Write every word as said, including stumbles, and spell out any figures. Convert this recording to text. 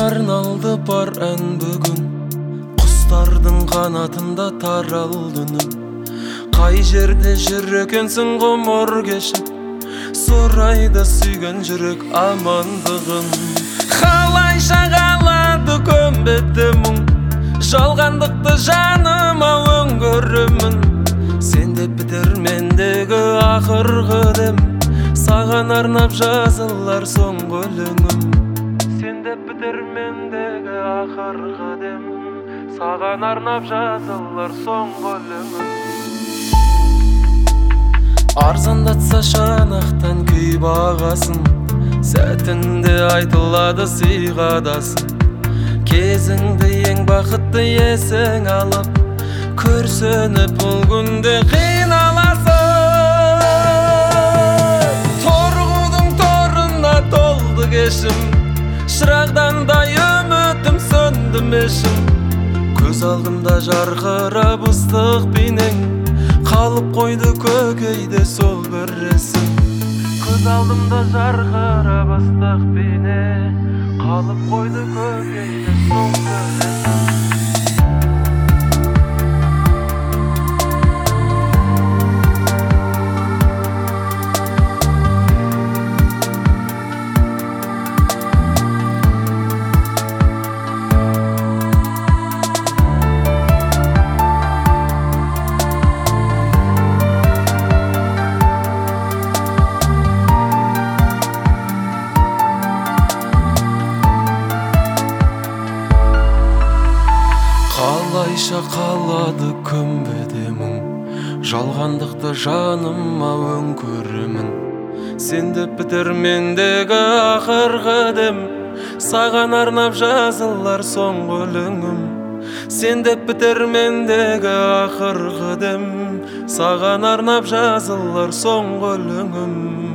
арналды бар ән бүгін, құстардың қанатында таралды үнім. Қай жерде жүр екенсің ғұмыр кешіп, сұрайды сүйген жүрек амандығын. Қалайша қалады көмбеде мұң, жалғандықты жаныма өңгөремін. Сен деп бітер мендегі ақырғы дем, саған арнап жазылар соңғы өлеңім. Сен деп бітер мендегі ақырғы дем, саған арнап жазылар соңғы өлеңім. Арзандатса шанақтан күй бағасын, сәтінде айтылады сыйғадасын. Кезіңді ең бақытты есің алып, көрсініп бұл күнде қиналасың. Торғудың торына толды кешім, шырағдан да үмітім сөндім ешім. Көз алдымда жарқырап ыстық бейнең, қалып қойды көкейде сол бір ресім. Көз алдымда жарқырап ыстық бейне, қалып қойды көкейде сол бір ресім. Қалайша қалады көмбеде мұң, жалғандықты жаныма өңгөремін. Сен деп бітер мендегі ақырғы дем, саған арнап жазылар соңғы өлеңім. Сен деп бітер мендегі ақырғы дем, саған арнап жазылар соңғы өлеңім.